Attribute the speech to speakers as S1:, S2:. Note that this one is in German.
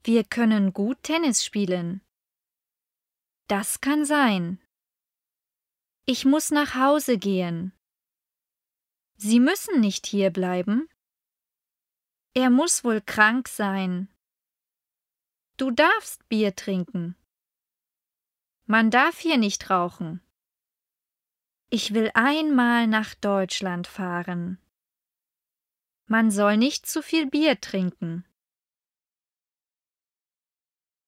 S1: Wir können gut Tennis spielen. Das kann sein. Ich muss nach Hause gehen. Sie müssen nicht hier bleiben. Er muss wohl krank sein. Du darfst Bier trinken. Man darf hier nicht rauchen. Ich will einmal nach Deutschland fahren. Man soll nicht zu viel Bier trinken.